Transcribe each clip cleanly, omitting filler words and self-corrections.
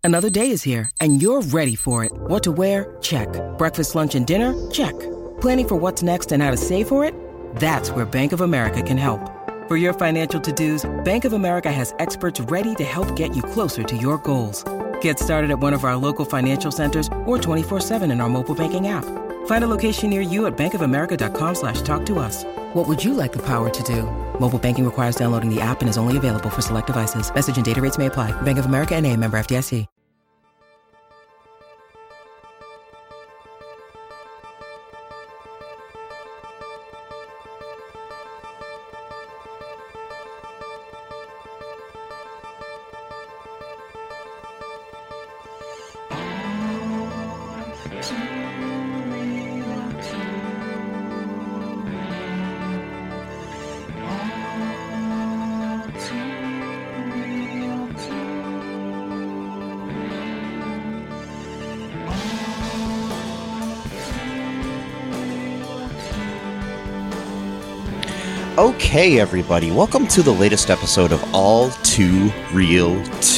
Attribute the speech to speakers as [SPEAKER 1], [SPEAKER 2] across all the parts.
[SPEAKER 1] Another day is here, and you're ready for it. What to wear? Check. Breakfast, lunch, and dinner? Check. Planning for what's next and how to save for it? That's where Bank of America can help. For your financial to-dos, Bank of America has experts ready to help get you closer to your goals. Get started at one of our local financial centers or 24/7 in our mobile banking app. Find a location near you at bankofamerica.com/talktous. What would you like the power to do? Mobile banking requires downloading the app and is only available for select devices. Message and data rates may apply. Bank of America N.A., member FDIC.
[SPEAKER 2] Okay, everybody, welcome to the latest episode of All Too Real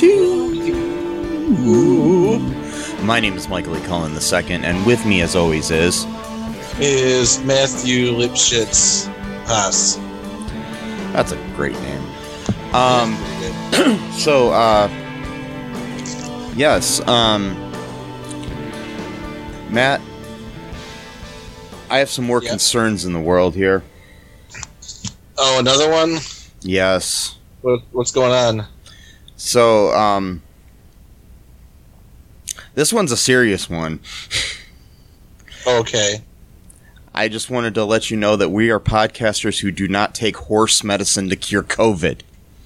[SPEAKER 2] 2. My name is Michael E. Cullen II, and with me, as always, is
[SPEAKER 3] Matthew Lipschitz Haas.
[SPEAKER 2] That's a great name. Yes, Matt, I have some more concerns in the world here.
[SPEAKER 3] Oh, another one?
[SPEAKER 2] Yes.
[SPEAKER 3] What's going on?
[SPEAKER 2] So, this one's a serious one.
[SPEAKER 3] Okay.
[SPEAKER 2] I just wanted to let you know that we are podcasters who do not take horse medicine to cure COVID.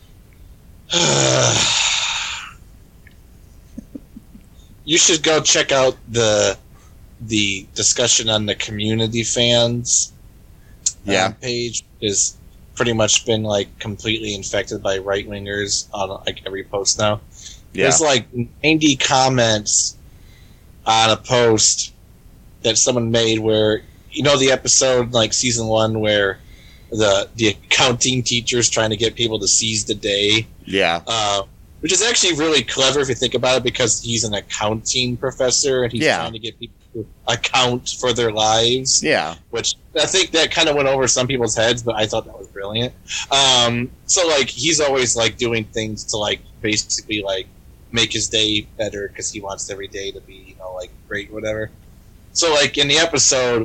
[SPEAKER 3] You should go check out the discussion on the community fans page. Is pretty much been like completely infected by right wingers on like every post now. Yeah. There's like 90 comments on a post that someone made where, you know, the episode like season 1 where the accounting teacher's trying to get people to seize the day.
[SPEAKER 2] Yeah.
[SPEAKER 3] Which is actually really clever if you think about it, because he's an accounting professor and he's trying to get people to account for their lives.
[SPEAKER 2] Yeah.
[SPEAKER 3] Which I think that kind of went over some people's heads, but I thought that was brilliant. So like he's always like doing things to like basically like make his day better because he wants every day to be, you know, like great or whatever. So like in the episode,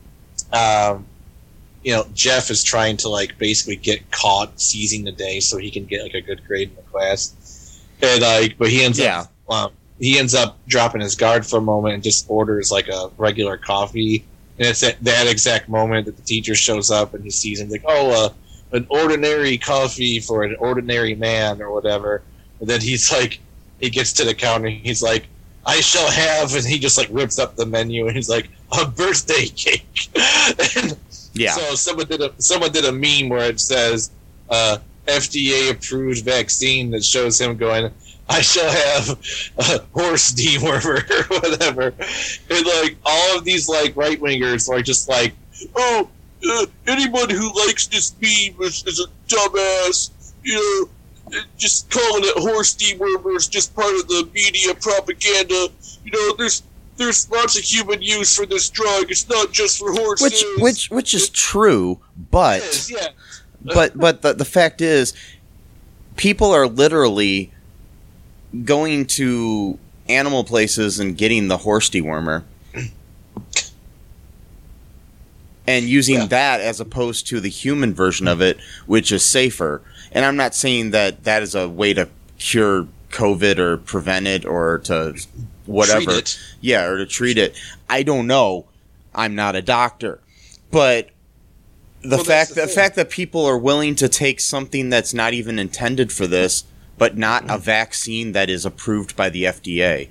[SPEAKER 3] you know, Jeff is trying to like basically get caught seizing the day so he can get like a good grade in the class. And like, but he ends up dropping his guard for a moment and just orders like a regular coffee. And it's at that exact moment that the teacher shows up and he sees him like, an ordinary coffee for an ordinary man or whatever. And then he's like, he gets to the counter and he's like, I shall have, and he just like rips up the menu and he's like, a birthday cake. And so someone did a meme where it says, FDA approved vaccine that shows him going, I shall have a horse dewormer or whatever. And like all of these like right wingers are just like, anyone who likes this meme is a dumbass. You know, just calling it horse dewormer is just part of the media propaganda. You know, there's lots of human use for this drug. It's not just for horses.
[SPEAKER 2] Which is true, but but the fact is, people are literally going to animal places and getting the horse dewormer and using that as opposed to the human version of it, which is safer. And I'm not saying that that is a way to cure COVID or prevent it or to whatever. Or to treat it. I don't know. I'm not a doctor. But the fact that people are willing to take something that's not even intended for this, but not a vaccine that is approved by the FDA.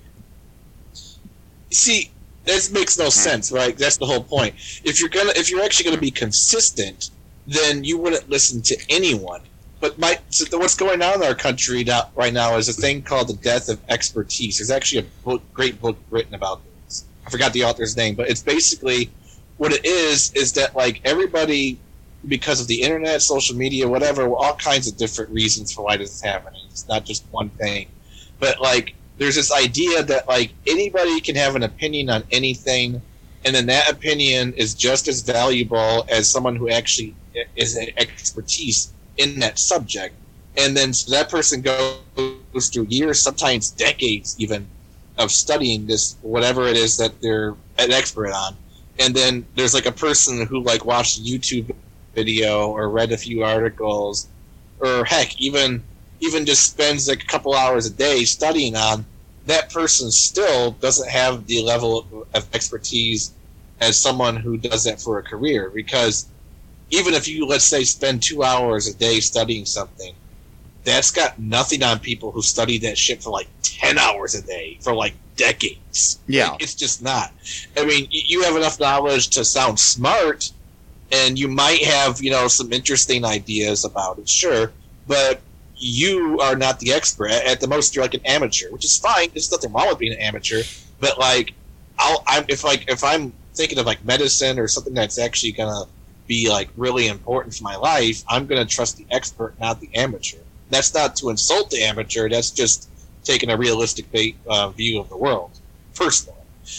[SPEAKER 3] See, this makes no sense, right? That's the whole point. If you're actually gonna be consistent, then you wouldn't listen to anyone. But what's going on in our country right now is a thing called the death of expertise. There's actually a great book written about this. I forgot the author's name, but it's basically what it is that like everybody, because of the internet, social media, whatever, all kinds of different reasons for why this is happening. It's not just one thing. But like there's this idea that like anybody can have an opinion on anything, and then that opinion is just as valuable as someone who actually is an expertise in that subject. And then so that person goes through years, sometimes decades even, of studying this, whatever it is that they're an expert on. And then there's like a person who like watched a YouTube video or read a few articles, or heck, even just spends like a couple hours a day studying on. That person still doesn't have the level of expertise as someone who does that for a career. Because even if you, let's say, spend 2 hours a day studying something, that's got nothing on people who study that shit for like 10 hours a day for like decades.
[SPEAKER 2] Yeah.
[SPEAKER 3] Like, it's just not. I mean, you have enough knowledge to sound smart, and you might have, some interesting ideas about it, sure, but you are not the expert. At the most, you're like an amateur, which is fine. There's nothing wrong with being an amateur, but like, if I'm thinking of like medicine or something that's actually gonna be like really important for my life, I'm gonna trust the expert, not the amateur. That's not to insult the amateur. That's just taking a realistic view of the world, personally.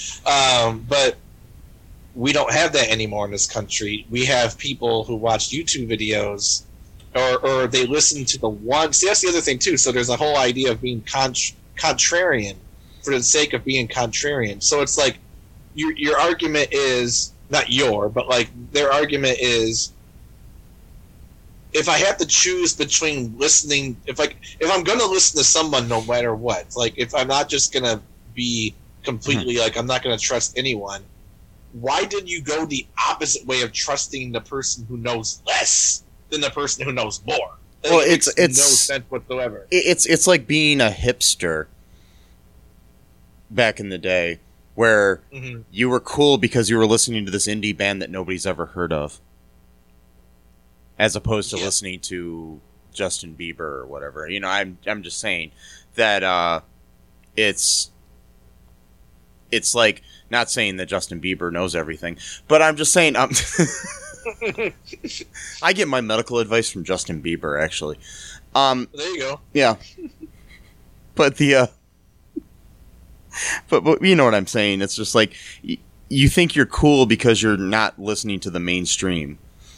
[SPEAKER 3] But we don't have that anymore in this country. We have people who watch YouTube videos, or they listen to the one. See, that's the other thing too. So there's a whole idea of being contrarian for the sake of being contrarian. So it's like your argument is not but like their argument is, if I have to choose between listening, if I'm going to listen to someone no matter what, like if I'm not just going to be completely like I'm not going to trust anyone, why did you go the opposite way of trusting the person who knows less than the person who knows more?
[SPEAKER 2] Well, it's
[SPEAKER 3] no sense whatsoever.
[SPEAKER 2] It's like being a hipster back in the day, where you were cool because you were listening to this indie band that nobody's ever heard of, as opposed to listening to Justin Bieber or whatever. I'm just saying that it's like, not saying that Justin Bieber knows everything, but I'm just saying I get my medical advice from Justin Bieber, actually.
[SPEAKER 3] There you go.
[SPEAKER 2] Yeah. But but you know what I'm saying? It's just like you think you're cool because you're not listening to the mainstream.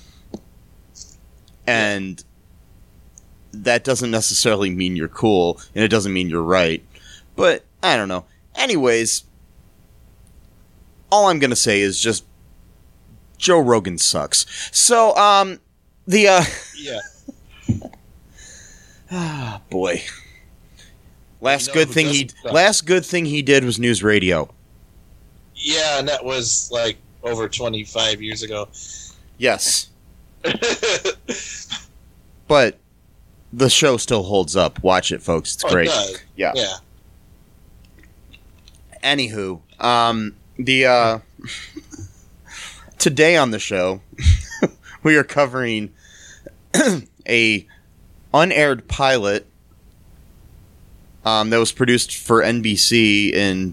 [SPEAKER 2] And that doesn't necessarily mean you're cool, and it doesn't mean you're right. But I don't know. Anyways, all I'm going to say is just Joe Rogan sucks. So, yeah. Ah, boy. Last good thing he did was News Radio.
[SPEAKER 3] Yeah, and that was like over 25 years ago.
[SPEAKER 2] Yes. But the show still holds up. Watch it, folks. It's great.
[SPEAKER 3] It does. Yeah.
[SPEAKER 2] Anywho, today on the show, we are covering a unaired pilot that was produced for NBC in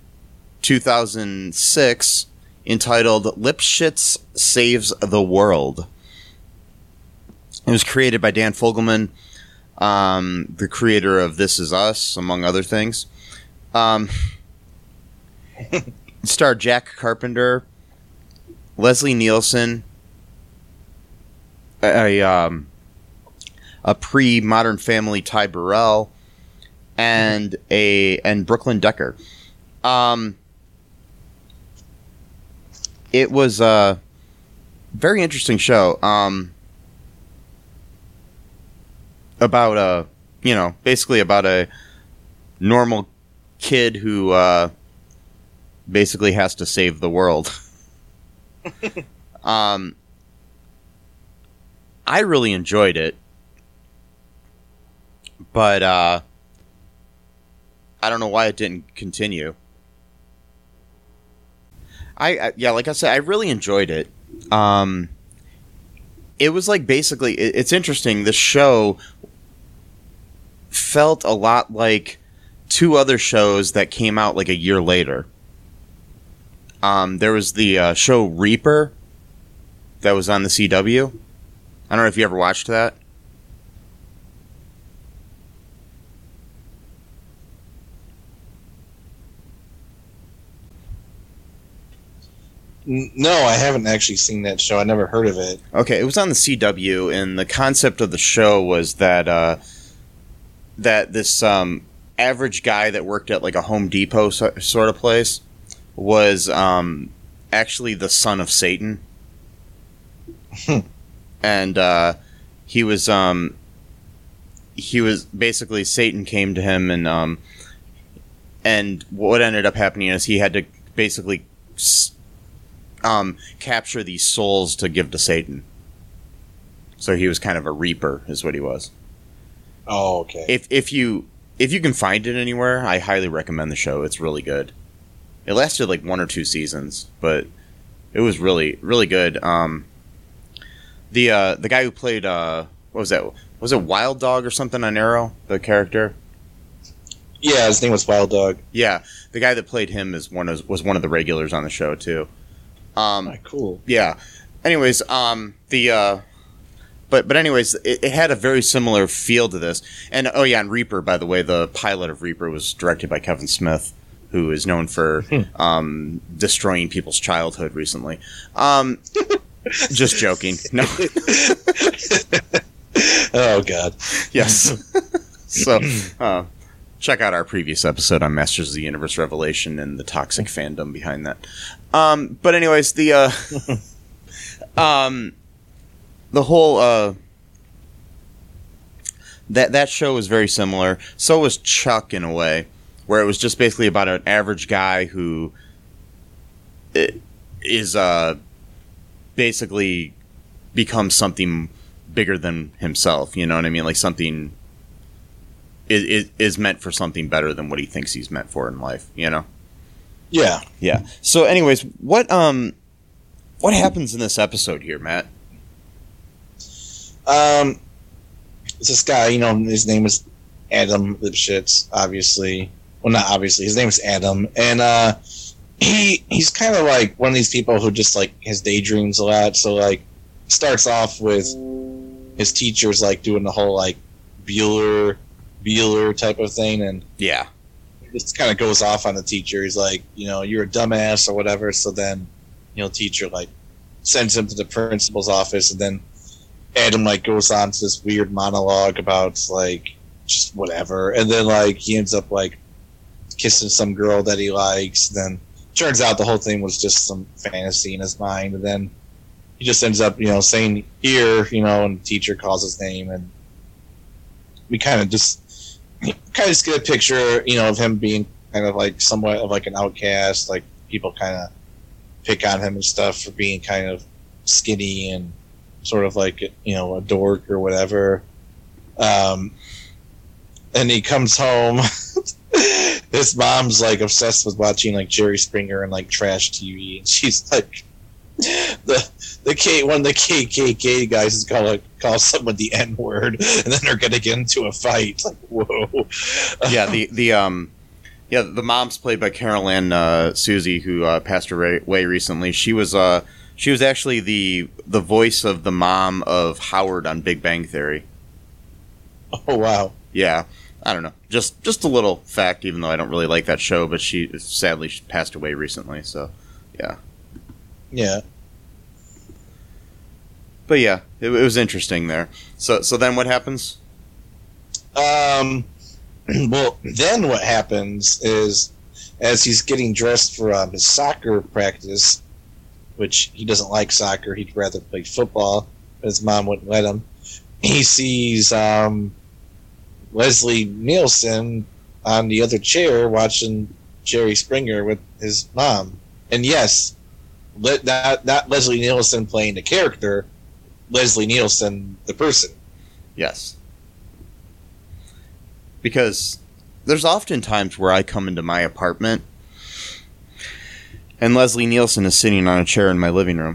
[SPEAKER 2] 2006, entitled Lipschitz Saves the World. It was created by Dan Fogelman, the creator of This Is Us, among other things. It starred Jack Carpenter, Leslie Nielsen, a pre-Modern Family Ty Burrell, and Brooklyn Decker. It was a very interesting show. About basically about a normal kid who basically has to save the world. I really enjoyed it, but I don't know why it didn't continue. Like I said, I really enjoyed it. It was like basically, it's interesting. The show felt a lot like two other shows that came out like a year later. There was the show Reaper that was on the CW. I don't know if you ever watched that.
[SPEAKER 3] No, I haven't actually seen that show. I never heard of it.
[SPEAKER 2] Okay, it was on the CW, and the concept of the show was that that this average guy that worked at like a Home Depot sort of place was actually the son of Satan. And he was basically, Satan came to him, and what ended up happening is he had to basically capture these souls to give to Satan. So he was kind of a reaper, is what he was.
[SPEAKER 3] Oh, okay.
[SPEAKER 2] If you can find it anywhere, I highly recommend the show. It's really good. It lasted like 1 or 2 seasons, but it was really, really good. The guy who played what was that? Was it Wild Dog or something on Arrow? The character.
[SPEAKER 3] Yeah, his name was Wild Dog.
[SPEAKER 2] Yeah, the guy that played him was one of the regulars on the show too.
[SPEAKER 3] Cool.
[SPEAKER 2] Yeah. Anyways, But anyways, it had a very similar feel to this. And and Reaper, by the way, the pilot of Reaper was directed by Kevin Smith, who is known for destroying people's childhood recently. Just joking. No.
[SPEAKER 3] Oh God.
[SPEAKER 2] Yes. So check out our previous episode on Masters of the Universe Revelation and the toxic fandom behind that. But anyways, the whole that show was very similar. So was Chuck, in a way, where it was just basically about an average guy who is basically becomes something bigger than himself. You know what I mean? Like something is meant for something better than what he thinks he's meant for in life. You know?
[SPEAKER 3] Yeah.
[SPEAKER 2] Yeah. So, anyways, what happens in this episode here, Matt?
[SPEAKER 3] It's this guy, his name is Adam Lipschitz, obviously. Well, not obviously. His name is Adam. And he's kind of like one of these people who just, like, has daydreams a lot. So, like, starts off with his teachers, like, doing the whole, like, Bueller type of thing. And
[SPEAKER 2] yeah,
[SPEAKER 3] just kind of goes off on the teacher. He's like, you're a dumbass or whatever. So then, teacher, like, sends him to the principal's office, and then Adam, like, goes on to this weird monologue about, like, just whatever. And then, like, he ends up, like, kissing some girl that he likes. Then turns out the whole thing was just some fantasy in his mind. And then he just ends up, saying here, and the teacher calls his name. And we kind of just get a picture, of him being kind of, like, somewhat of, like, an outcast. Like, people kind of pick on him and stuff for being kind of skinny and sort of like, a dork or whatever. And he comes home. His mom's, like, obsessed with watching, like, Jerry Springer and, like, trash TV. And she's like, one of the KKK guys is gonna call someone the N-word, and then they're gonna get into a fight. Like, whoa.
[SPEAKER 2] Yeah, the mom's played by Carol Ann Susie, who passed away recently. She was actually the voice of the mom of Howard on Big Bang Theory.
[SPEAKER 3] Oh, wow.
[SPEAKER 2] Yeah. I don't know. Just a little fact, even though I don't really like that show, but she passed away recently, so yeah.
[SPEAKER 3] Yeah.
[SPEAKER 2] But yeah, it was interesting there. So then what happens?
[SPEAKER 3] Well, then what happens is, as he's getting dressed for his soccer practice, which he doesn't like soccer, he'd rather play football, but his mom wouldn't let him, he sees Leslie Nielsen on the other chair watching Jerry Springer with his mom. And yes, not Leslie Nielsen playing the character, Leslie Nielsen the person.
[SPEAKER 2] Yes. Because there's often times where I come into my apartment and Leslie Nielsen is sitting on a chair in my living room.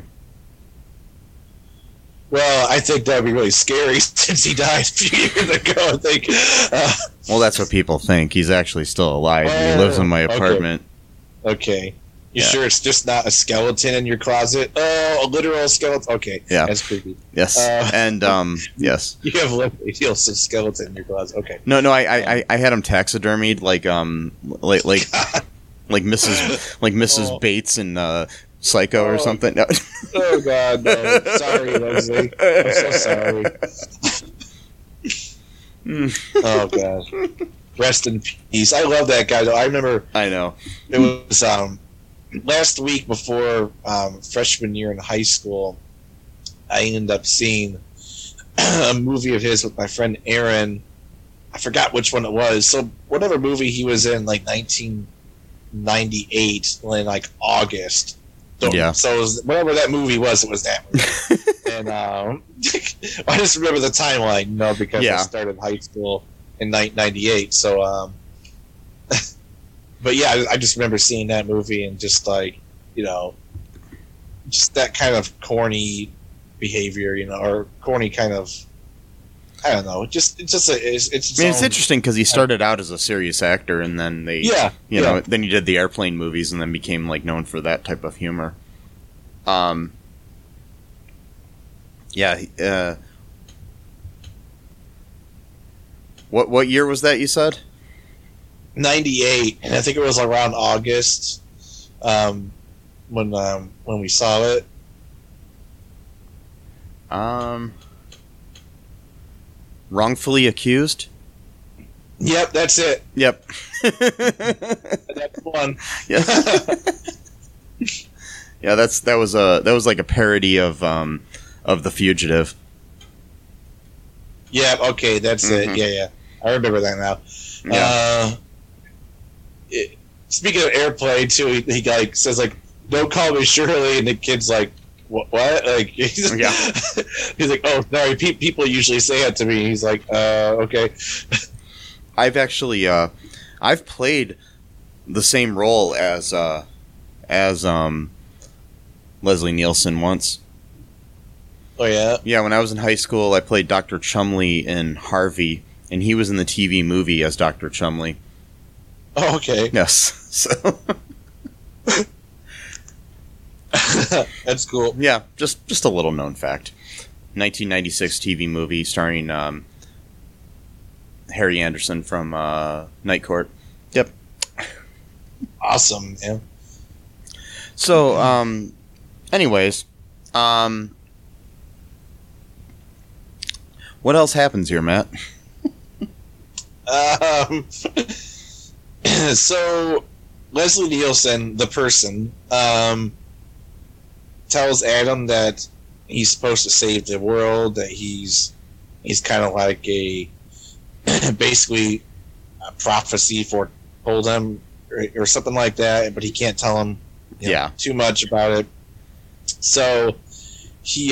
[SPEAKER 3] Well, I think that would be really scary since he died a few years ago, I think.
[SPEAKER 2] Well, that's what people think. He's actually still alive. He lives in my apartment.
[SPEAKER 3] Okay. You sure it's just not a skeleton in your closet? Oh, a literal skeleton? Okay.
[SPEAKER 2] Yeah.
[SPEAKER 3] That's creepy.
[SPEAKER 2] Yes. And, yes.
[SPEAKER 3] You have a skeleton in your closet. Okay.
[SPEAKER 2] No, I had him taxidermied like Mrs. Bates and Psycho or something. No.
[SPEAKER 3] Oh God, no! Sorry, Leslie. I'm so sorry. Oh God, rest in peace. I love that guy though. I remember.
[SPEAKER 2] I know
[SPEAKER 3] it was last week before freshman year in high school. I ended up seeing a movie of his with my friend Aaron. I forgot which one it was. So whatever movie he was in, like 1998, in like August. So,
[SPEAKER 2] yeah.
[SPEAKER 3] So it was, whatever that movie was, it was that movie. And I just remember the timeline, because I started high school in 1998. So, but yeah, I just remember seeing that movie and just like, just that kind of corny behavior, or corny kind of. I don't know. It's
[SPEAKER 2] interesting because he started out as a serious actor, and then then he did the airplane movies, and then became like known for that type of humor. What year was that? You said
[SPEAKER 3] 98, and I think it was around August when we saw it.
[SPEAKER 2] Wrongfully Accused?
[SPEAKER 3] Yep, that's it.
[SPEAKER 2] Yep.
[SPEAKER 3] That's one.
[SPEAKER 2] Yeah. Yeah, that was like a parody of The Fugitive.
[SPEAKER 3] Yeah, okay, that's it. Yeah. I remember that now.
[SPEAKER 2] Yeah.
[SPEAKER 3] Speaking of airplane too, he like says like, "Don't call me Shirley," and the kid's like, What? Like he's like, oh, sorry. People usually say that to me. He's like, okay.
[SPEAKER 2] I've actually, I've played the same role as Leslie Nielsen once.
[SPEAKER 3] Oh yeah.
[SPEAKER 2] Yeah, when I was in high school, I played Dr. Chumley in Harvey, and he was in the TV movie as Dr. Chumley.
[SPEAKER 3] Oh, okay.
[SPEAKER 2] Yes. So.
[SPEAKER 3] That's cool.
[SPEAKER 2] Yeah, just a little known fact. 1996 TV movie starring Harry Anderson from Night Court. Yep.
[SPEAKER 3] Awesome, man.
[SPEAKER 2] So, anyways, what else happens here, Matt?
[SPEAKER 3] So Leslie Nielsen, the person, tells Adam that he's supposed to save the world, that he's kind of like a basically a prophecy foretold him or something like that, but he can't tell him too much about it. So he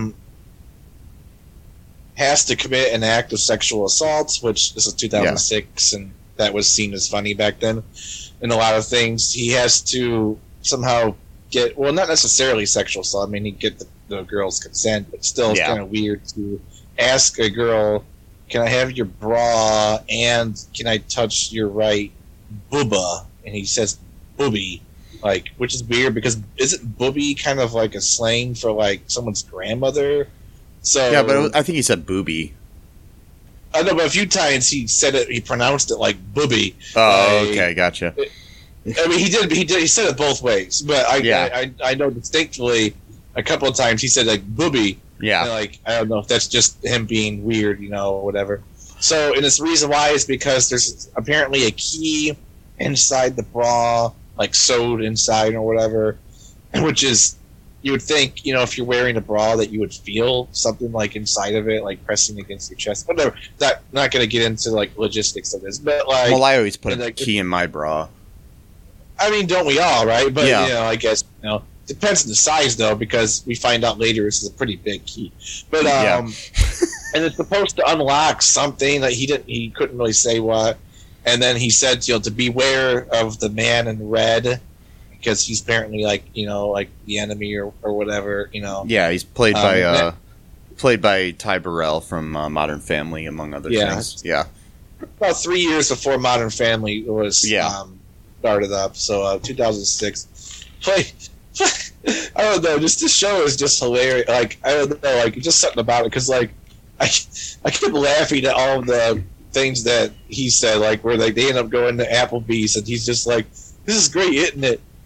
[SPEAKER 3] has to commit an act of sexual assault, which this is 2006, and that was seen as funny back then. And a lot of things, he has to somehow get, well, not necessarily sexual assault. I mean, he'd get the girl's consent, but still it's kind of weird to ask a girl, can I have your bra and can I touch your right booba? And he says booby, like, which is weird because isn't booby kind of like a slang for like someone's grandmother? So
[SPEAKER 2] yeah, but I think he said booby.
[SPEAKER 3] I know, but a few times he said it. He pronounced it like booby.
[SPEAKER 2] Oh, okay, gotcha.
[SPEAKER 3] I mean, he did. He said it both ways, but I know distinctly a couple of times he said like booby.
[SPEAKER 2] Yeah.
[SPEAKER 3] And like, I don't know if that's just him being weird, or whatever. So, and this reason why is because there's apparently a key inside the bra, like sewed inside or whatever, which is, you would think, if you're wearing a bra that you would feel something like inside of it, like pressing against your chest. Whatever. Not going to get into like logistics of this, but like.
[SPEAKER 2] Well, I always put a key in my bra.
[SPEAKER 3] I mean, don't we all, right? But I guess depends on the size though, because we find out later this is a pretty big key. But and it's supposed to unlock something that he couldn't really say what. And then he said, to beware of the man in red, because he's apparently like like the enemy or whatever.
[SPEAKER 2] Yeah, he's played by Ty Burrell from Modern Family, among other things. Yeah.
[SPEAKER 3] About 3 years before Modern Family was started up, so 2006. I don't know. Just this show is just hilarious. Like, I don't know. Like, just something about it, because like I kept laughing at all of the things that he said. Like, where like they end up going to Applebee's, and he's just like, "This is great, isn't it?"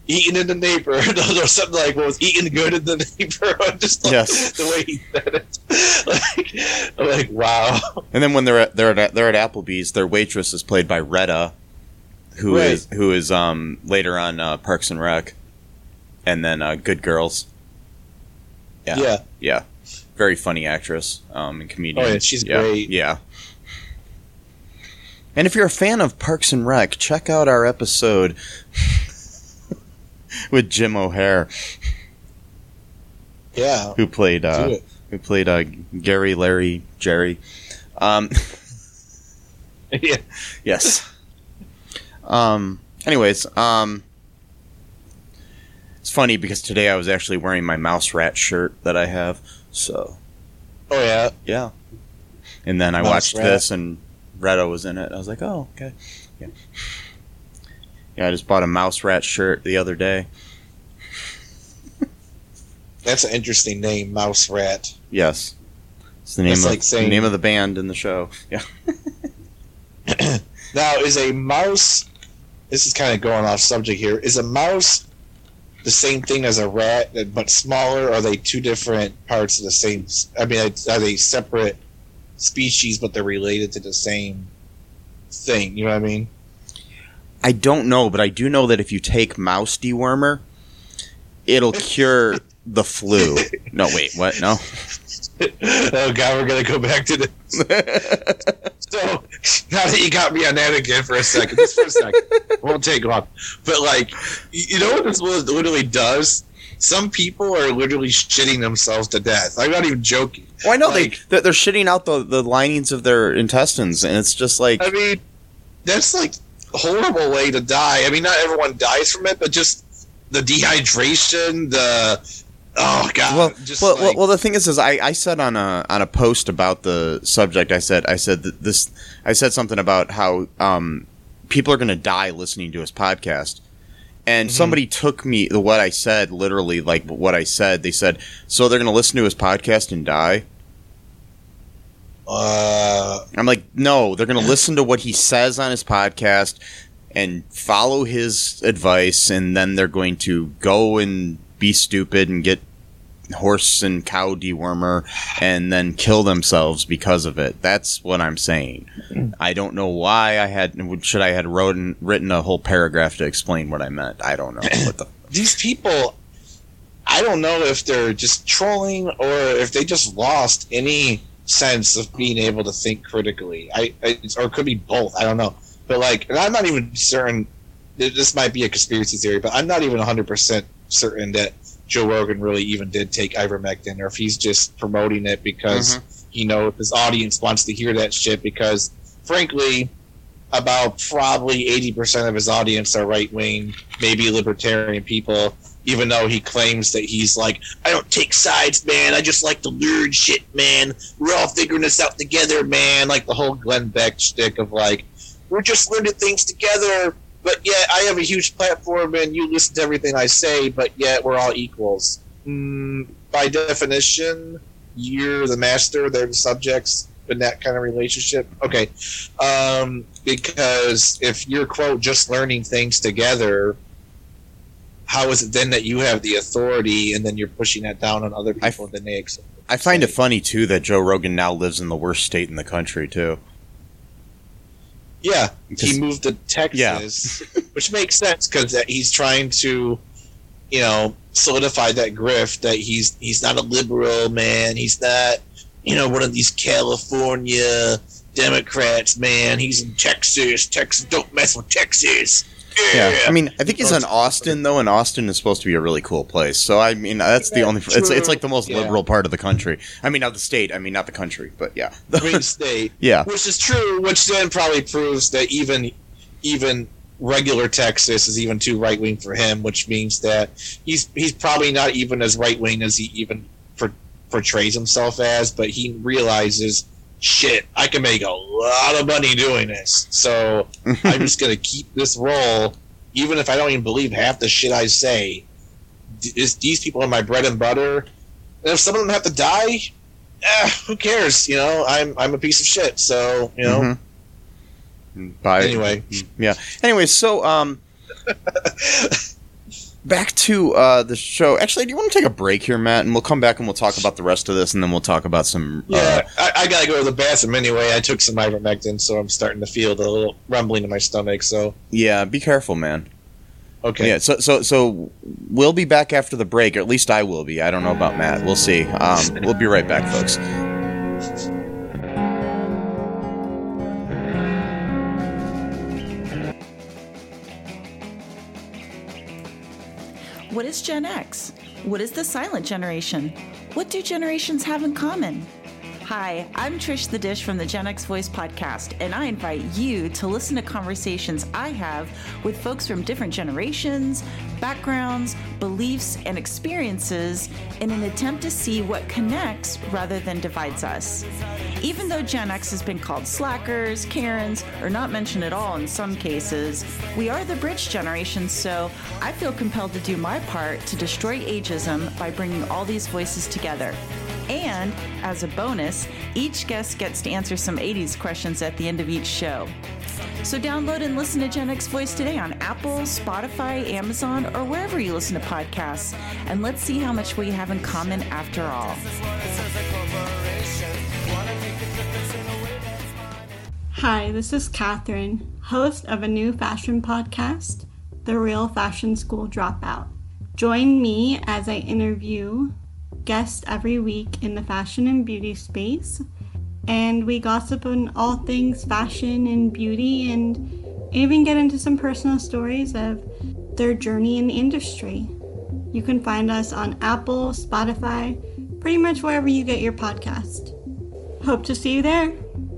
[SPEAKER 3] eaten in the neighborhood, or something like what was eaten good in the neighborhood. Just like the way he said it, like wow.
[SPEAKER 2] And then when they're at Applebee's, their waitress is played by Retta, who is later on Parks and Rec, and then Good Girls. Yeah, very funny actress and comedian.
[SPEAKER 3] Oh yeah, she's great.
[SPEAKER 2] Yeah. And if you're a fan of Parks and Rec, check out our episode with Jim O'Hare.
[SPEAKER 3] Yeah.
[SPEAKER 2] Who played Gary, Larry, Jerry.
[SPEAKER 3] Yeah.
[SPEAKER 2] Yes. Anyways, it's funny because today I was actually wearing my Mouse Rat shirt that I have. So.
[SPEAKER 3] Oh yeah.
[SPEAKER 2] Yeah. And then I watched this and Retta was in it. I was like, oh, okay. Yeah. Yeah, I just bought a Mouse Rat shirt the other day.
[SPEAKER 3] That's an interesting name, Mouse Rat.
[SPEAKER 2] Yes. It's the name of the band in the show. Yeah.
[SPEAKER 3] Now, is a mouse... This is kind of going off subject here. Is a mouse the same thing as a rat, but smaller? Or are they two different parts of the same... I mean, are they separate species, but they're related to the same thing? You know what I mean?
[SPEAKER 2] I don't know, but I do know that if you take mouse dewormer, it'll cure the flu. No, wait, what? No?
[SPEAKER 3] Oh, God, we're going to go back to this. So, now that you got me on that again for a second, just for a second, won't take long. But, like, you know what this literally does? Some people are literally shitting themselves to death. I'm not even joking.
[SPEAKER 2] Well, I know they're shitting out the linings of their intestines, and it's just like...
[SPEAKER 3] I mean, that's, like, a horrible way to die. I mean, not everyone dies from it, but just the dehydration, oh God!
[SPEAKER 2] Well, the thing is I said on a post about the subject, I said something about how people are going to die listening to his podcast, and somebody took what I said literally, like what I said. They said, so they're going to listen to his podcast and die. I'm like, no, they're going to listen to what he says on his podcast and follow his advice, and then they're going to go and be stupid and get horse and cow dewormer and then kill themselves because of it. That's what I'm saying. I don't know why I had written a whole paragraph to explain what I meant. I don't know what the
[SPEAKER 3] these people. I don't know if they're just trolling or if they just lost any sense of being able to think critically. Or it could be both. I don't know. But like, and I'm not even certain. This might be a conspiracy theory, but I'm not even 100% certain that Joe Rogan really even did take ivermectin, or if he's just promoting it because he knows his audience wants to hear that shit. Because, frankly, about probably 80% of his audience are right wing, maybe libertarian people. Even though he claims that he's like, I don't take sides, man. I just like to learn shit, man. We're all figuring this out together, man. Like the whole Glenn Beck shtick of like, we're just learning things together. But yet I have a huge platform and you listen to everything I say, but yet we're all equals. By definition, you're the master, they're the subjects in that kind of relationship. Okay. Because if you're, quote, just learning things together, how is it then that you have the authority and then you're pushing that down on other people and then they accept it?
[SPEAKER 2] I find it funny, too, that Joe Rogan now lives in the worst state in the country, too.
[SPEAKER 3] Yeah, he moved to Texas, which makes sense because he's trying to, solidify that grift that he's not a liberal, man. He's not, one of these California Democrats, man. He's in Texas. Texas, don't mess with Texas.
[SPEAKER 2] Yeah, I mean, I think he's in Austin, though, and Austin is supposed to be a really cool place. So, I mean, that's the only... It's like the most liberal part of the country. I mean, not the state. I mean, not the country, but yeah.
[SPEAKER 3] The state.
[SPEAKER 2] Yeah.
[SPEAKER 3] Which is true, which then probably proves that even regular Texas is even too right-wing for him, which means that he's probably not even as right-wing as he even portrays himself as, but he realizes... shit, I can make a lot of money doing this. So I'm just going to keep this role, even if I don't even believe half the shit I say. These people are my bread and butter. And if some of them have to die, who cares? I'm a piece of shit. So,
[SPEAKER 2] Anyway. Yeah. Anyway, so, back to the show. Actually, do you want to take a break here, Matt? And we'll come back and we'll talk about the rest of this, and then we'll talk about some...
[SPEAKER 3] Yeah, I got to go to the bathroom anyway. I took some ivermectin, so I'm starting to feel the little rumbling in my stomach, so...
[SPEAKER 2] Yeah, be careful, man.
[SPEAKER 3] Okay.
[SPEAKER 2] Yeah, so we'll be back after the break, or at least I will be. I don't know about Matt. We'll see. We'll be right back, folks.
[SPEAKER 4] What is Gen X? What is the silent generation? What do generations have in common? Hi, I'm Trish the Dish from the Gen X Voice podcast, and I invite you to listen to conversations I have with folks from different generations, backgrounds, beliefs, and experiences in an attempt to see what connects rather than divides us. Even though Gen X has been called slackers, Karens, or not mentioned at all in some cases, we are the bridge generation, so I feel compelled to do my part to destroy ageism by bringing all these voices together. And, as a bonus, each guest gets to answer some 80s questions at the end of each show. So download and listen to Gen X Voice today on Apple, Spotify, Amazon, or wherever you listen to podcasts. And let's see how much we have in common after all.
[SPEAKER 5] Hi, this is Catherine, host of a new fashion podcast, The Real Fashion School Dropout. Join me as I interview guests every week in the fashion and beauty space, and we gossip on all things fashion and beauty, and even get into some personal stories of their journey in the industry. You can find us on Apple, Spotify, pretty much wherever you get your podcast. Hope to see you there.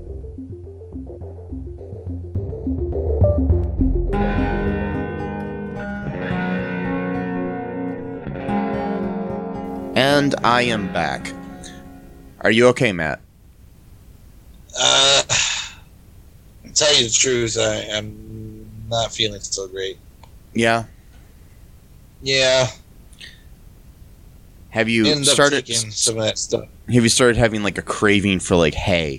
[SPEAKER 2] And I am back. Are you okay, Matt?
[SPEAKER 3] To tell you the truth, I am not feeling so great.
[SPEAKER 2] Yeah?
[SPEAKER 3] Yeah.
[SPEAKER 2] Have you started
[SPEAKER 3] taking some of that stuff?
[SPEAKER 2] Have you started having like a craving for like hay?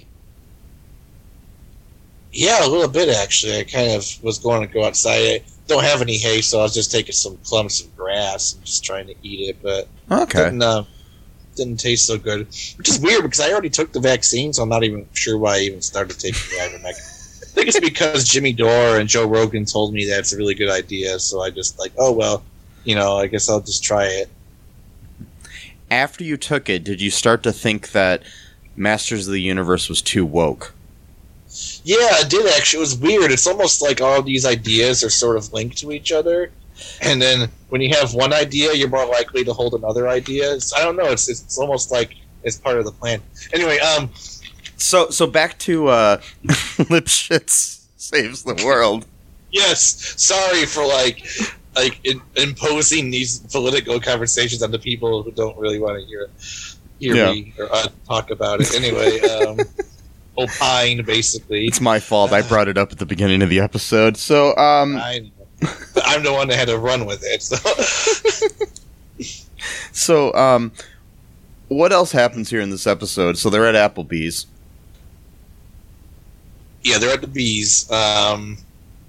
[SPEAKER 3] Yeah, a little bit actually. I kind of was going to go outside. I don't have any hay, so I was just taking some clumps of grass and just trying to eat it, but
[SPEAKER 2] okay.
[SPEAKER 3] Didn't taste so good. Which is weird because I already took the vaccine, so I'm not even sure why I even started taking the ivermectin. I think it's because Jimmy Dore and Joe Rogan told me that's a really good idea, so I just like, oh well, I guess I'll just try it.
[SPEAKER 2] After you took it, did you start to think that Masters of the Universe was too woke?
[SPEAKER 3] Yeah, I did actually. It was weird. It's almost like all these ideas are sort of linked to each other. And then when you have one idea, you're more likely to hold another idea. I don't know. It's almost like it's part of the plan. Anyway,
[SPEAKER 2] So back to Lipschitz Saves the World.
[SPEAKER 3] Yes. Sorry for imposing these political conversations on the people who don't really want to hear me or talk about it. Anyway, opine, basically.
[SPEAKER 2] It's my fault. I brought it up at the beginning of the episode. So,
[SPEAKER 3] I know. But I'm the one that had to run with it.
[SPEAKER 2] So, what else happens here in this episode? So they're at Applebee's.
[SPEAKER 3] Yeah, they're at the Bees. And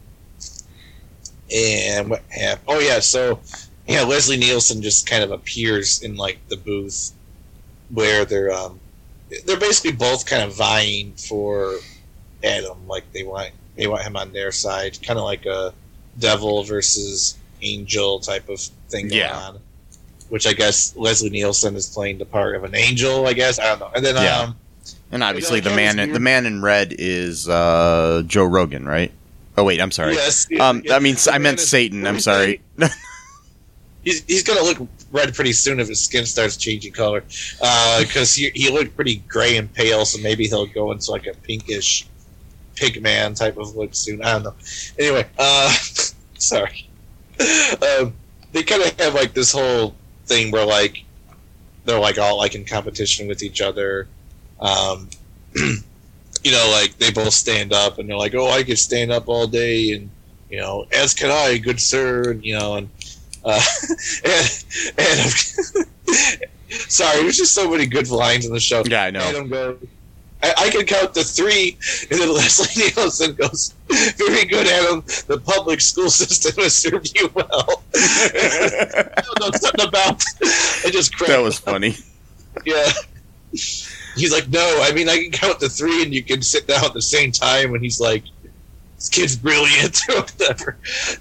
[SPEAKER 3] what happened? Oh, yeah, so Leslie Nielsen just kind of appears in, the booth where they're basically both kind of vying for Adam. They want him on their side. Kind of like a devil versus angel type of thing going on. Which I guess Leslie Nielsen is playing the part of an angel, I guess. I don't know. And then
[SPEAKER 2] and obviously the man in red is Joe Rogan, right? Oh wait, I'm sorry.
[SPEAKER 3] Yes.
[SPEAKER 2] I meant Satan. I'm sorry.
[SPEAKER 3] He's gonna look red pretty soon if his skin starts changing color, because he looked pretty gray and pale. So maybe he'll go into a pinkish pig man type of look soon. I don't know. Anyway, sorry. They kind of have this whole thing where they're all in competition with each other. They both stand up and they're like, oh, I could stand up all day, and as can I, good sir, and sorry, there's just so many good lines in the show.
[SPEAKER 2] Yeah, I know.
[SPEAKER 3] Adam goes, I can count to 3, and then Leslie Nielsen goes, very good, Adam. The public school system has served you well. I don't know something about. I just cracked.
[SPEAKER 2] That was funny.
[SPEAKER 3] Yeah. He's like, no, I mean, I can count to 3 and you can sit down at the same time. And he's like, this kid's brilliant or whatever.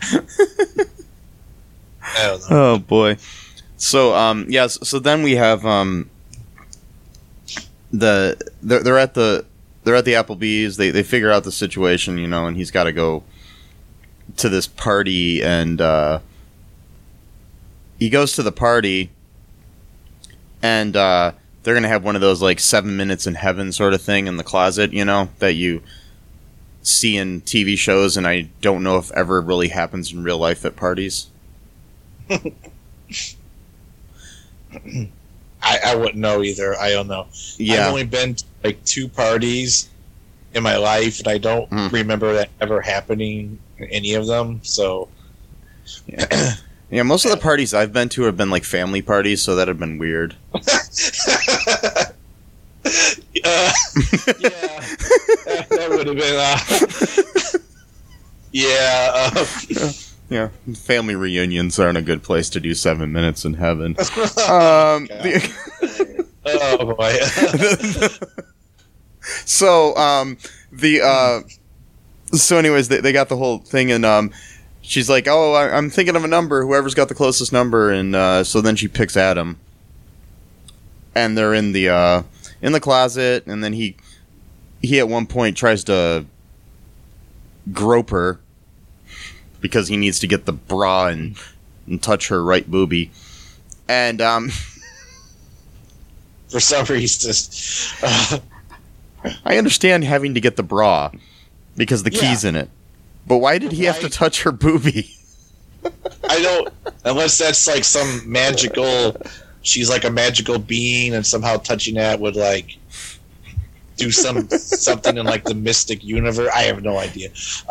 [SPEAKER 3] I don't know.
[SPEAKER 2] Oh boy. So so then we have they're at the Applebee's. They figure out the situation, and he's got to go to this party, and he goes to the party, and they're gonna have one of those like 7 minutes in heaven sort of thing in the closet, that you see in TV shows, and I don't know if ever really happens in real life at parties.
[SPEAKER 3] I wouldn't know either. I don't know.
[SPEAKER 2] Yeah.
[SPEAKER 3] I've only been to like 2 parties in my life, and I don't remember that ever happening in any of them. So,
[SPEAKER 2] yeah, most of the parties I've been to have been like family parties, so that'd have been weird.
[SPEAKER 3] Yeah, that would have been.
[SPEAKER 2] Yeah, family reunions aren't a good place to do 7 minutes in heaven.
[SPEAKER 3] Oh boy.
[SPEAKER 2] So anyways, they got the whole thing, and she's like, "Oh, I'm thinking of a number. Whoever's got the closest number." And so then she picks Adam, and they're in the closet, and then he at one point tries to grope her because he needs to get the bra and touch her right boobie, and
[SPEAKER 3] for some reason,
[SPEAKER 2] I understand having to get the bra because the key's in it, but why did he have to touch her boobie?
[SPEAKER 3] I don't, unless that's like some magical. She's like a magical being, and somehow touching that would like do something in like the mystic universe. I have no idea.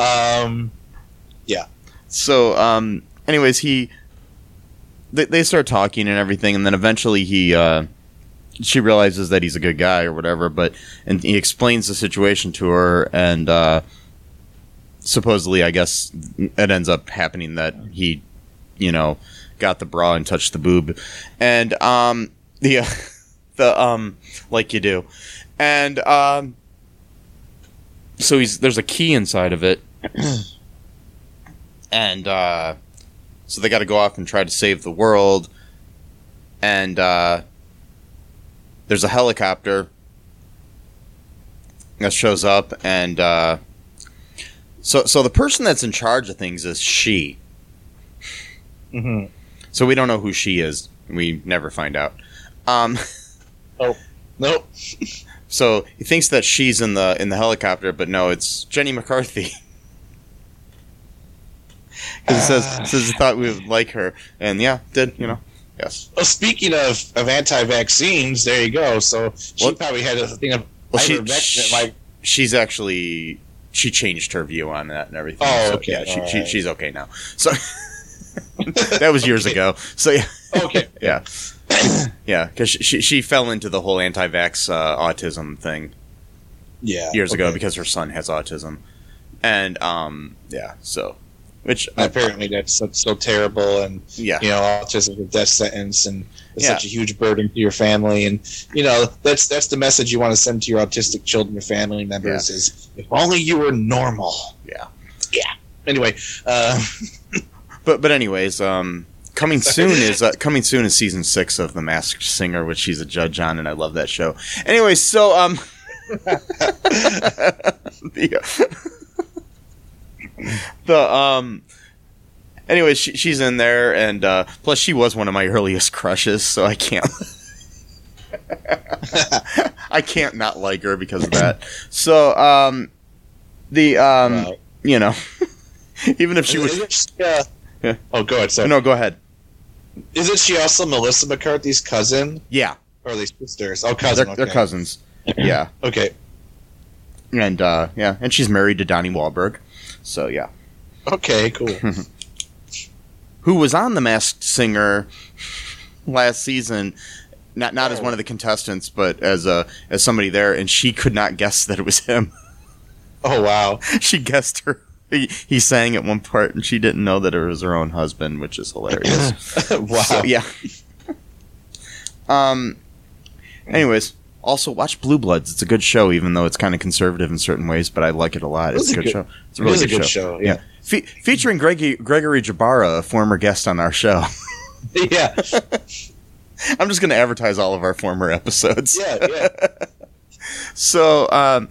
[SPEAKER 3] Yeah.
[SPEAKER 2] So, anyways, they start talking and everything, and then eventually she realizes that he's a good guy or whatever, and he explains the situation to her, and supposedly, I guess, it ends up happening that he, got the bra and touched the boob, and like you do, and so there's a key inside of it. And so they got to go off and try to save the world. And there's a helicopter that shows up. And so the person that's in charge of things is she.
[SPEAKER 3] Mm-hmm.
[SPEAKER 2] So we don't know who she is. We never find out.
[SPEAKER 3] Oh, nope.
[SPEAKER 2] So he thinks that she's in the helicopter, but no, it's Jenny McCarthy. Because it says he thought we would like her, and did, yes.
[SPEAKER 3] Well, speaking of anti-vaccines, there you go. So she probably had a thing of
[SPEAKER 2] she's actually she changed her view on that and everything.
[SPEAKER 3] Oh,
[SPEAKER 2] so,
[SPEAKER 3] okay.
[SPEAKER 2] Yeah, she's okay now. So that was years ago. So yeah.
[SPEAKER 3] Okay.
[SPEAKER 2] Yeah. Yeah, because she fell into the whole anti-vax autism thing.
[SPEAKER 3] Yeah.
[SPEAKER 2] Years ago because her son has autism, and so. Which
[SPEAKER 3] apparently that's so terrible, and autism is a death sentence, and it's such a huge burden to your family, and that's the message you want to send to your autistic children, your family members is if only you were normal. Yeah. Anyway,
[SPEAKER 2] but anyways, coming soon is season 6 of The Masked Singer, which she's a judge on, and I love that show. Anyway, so anyway, she's in there, and plus she was one of my earliest crushes, so I can't not like her because of that. So even if she was
[SPEAKER 3] oh, go ahead. Sorry.
[SPEAKER 2] No, go ahead.
[SPEAKER 3] Isn't she also Melissa McCarthy's cousin?
[SPEAKER 2] Yeah.
[SPEAKER 3] Or are they sisters? Oh, cousin.
[SPEAKER 2] They're cousins. Yeah.
[SPEAKER 3] Okay.
[SPEAKER 2] And and she's married to Donnie Wahlberg. So yeah.
[SPEAKER 3] Okay, cool.
[SPEAKER 2] Who was on The Masked Singer last season? Not as one of the contestants, but as somebody there, and she could not guess that it was him.
[SPEAKER 3] Oh wow!
[SPEAKER 2] She guessed he sang at one part, and she didn't know that it was her own husband, which is hilarious.
[SPEAKER 3] Wow.
[SPEAKER 2] So, yeah. Anyways, also watch Blue Bloods. It's a good show, even though it's kind of conservative in certain ways, but I like it a lot. It's a good show. It's a really good show.
[SPEAKER 3] Yeah.
[SPEAKER 2] Featuring Gregory Jabara, a former guest on our show.
[SPEAKER 3] Yeah.
[SPEAKER 2] I'm just going to advertise all of our former episodes.
[SPEAKER 3] Yeah.
[SPEAKER 2] So,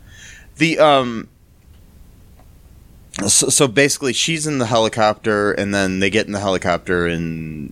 [SPEAKER 2] So basically, she's in the helicopter, and then they get in the helicopter, and